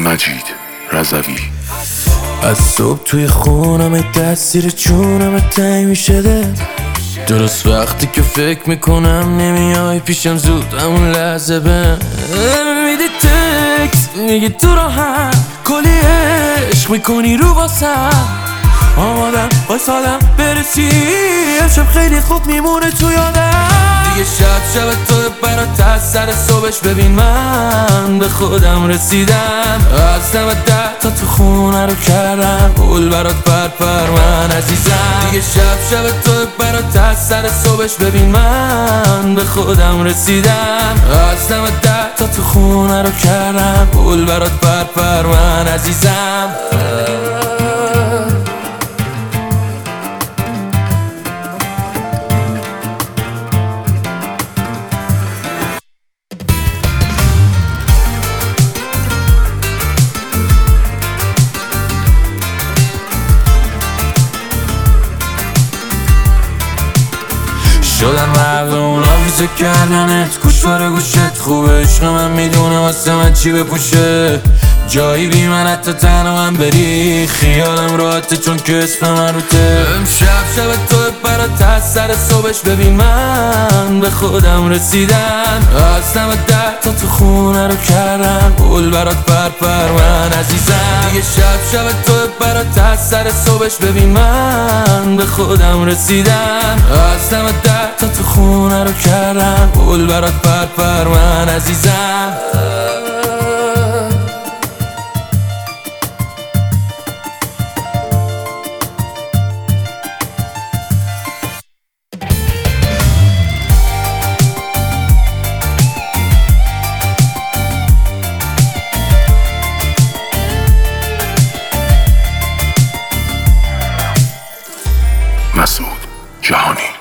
مجید رضوی. از صبح توی خونم تاثیر چونم تنگ میشه دل، درست وقتی که فکر میکنم نمیای پیشم زود همون لحظه بهم میدی تکس، میگی تو راحت کلی عشق میکنی رو واسم، آمادم واسادم برسی امشب خیلی خوب میمونه تو یادم. دیگه شب تو برات از سر صبحش ببین من به خودم رسیدم، از دم ده تا تو خونه رو کردم گل برات پر من عزیزم. دیگه شب تو برات از سر صبحش ببین من به خودم رسیدم، از دم ده تا تو خونه رو کردم گل برات پر من عزیزم. شدن مردم آویزه کردنت گوش باره گوشت خوبه، عشق من میدونه واسه من چی بپوشه، جایی بی من حتی تنها من بری خیالم راحته چون که اسم من روته. امشب تو برات از سر صبحش ببین من به خودم رسیدم، از دم ده تا تو خونه رو کردم گل برات پر من عزیزم. دیگه شب تو برات از سر صبحش ببین من به خودم رسیدم، از دم ده تا تو خونه رو کردم گل برات پر من عزیزم. مسعود جهانی.